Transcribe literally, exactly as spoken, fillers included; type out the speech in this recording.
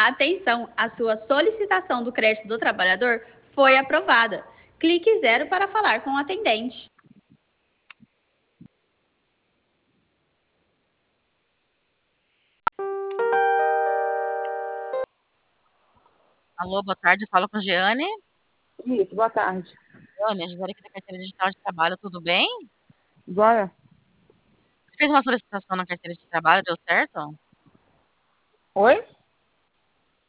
Atenção, a sua solicitação do crédito do trabalhador foi aprovada. Clique zero para falar com o atendente. Alô, boa tarde, falo com a Jeane. Isso, boa tarde. Jeane, a Gisele aqui da Carteira Digital de Trabalho, tudo bem? Bora? Você fez uma solicitação na Carteira de Trabalho, deu certo? Oi?